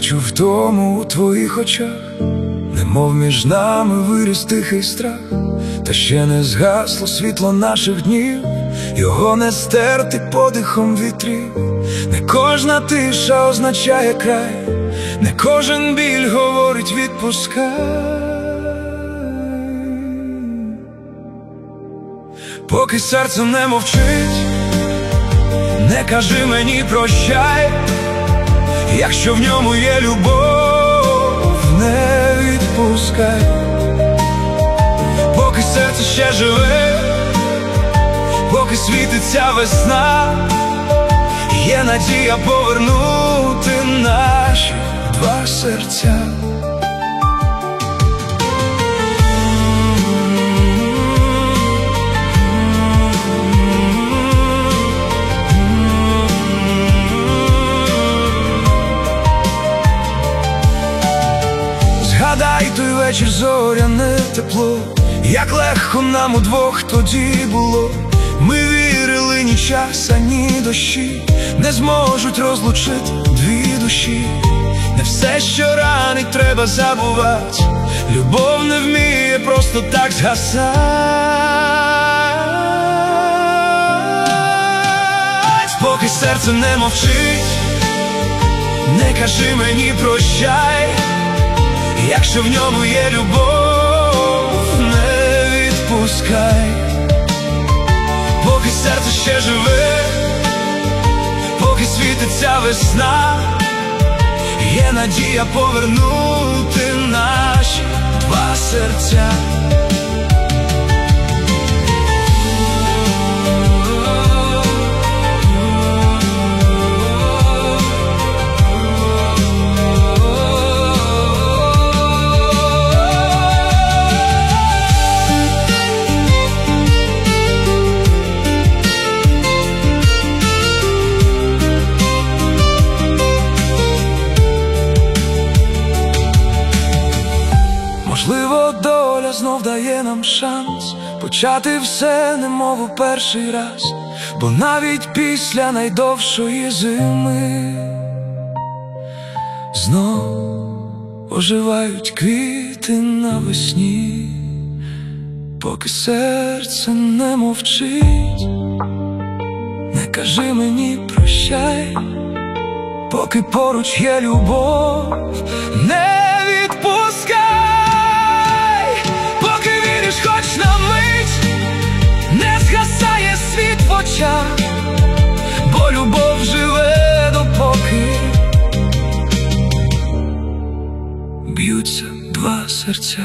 Бачу втому у твоїх очах, немов між нами виріс тихий страх. Та ще не згасло світло наших днів, його не стерти подихом вітрів. Не кожна тиша означає край, не кожен біль говорить відпускай. Поки серце не мовчить, не кажи мені прощай. Якщо в ньому є любов, не відпускай. Поки серце ще живе, поки світиться весна, є надія повернути наші два серця. Згадай той вечір, зоряне тепло, як легко нам удвох тоді було. Ми вірили, ні час, ані дощі не зможуть розлучити дві душі. Не все, що ранить, треба забувати. Любов не вміє просто так згасать. Поки серце не мовчить, не кажи мені прощай. Якщо в ньому є любов, не відпускай. Поки серце ще живе, поки світиться весна, є надія повернути наші два серця. Можливо, доля знов дає нам шанс почати все, немов у перший раз. Бо навіть після найдовшої зими знов оживають квіти навесні. Поки серце не мовчить, не кажи мені прощай. Поки поруч є любов, не відпускай. Хоч на мить не згасає світ в очах, бо любов живе допоки б'ються два серця.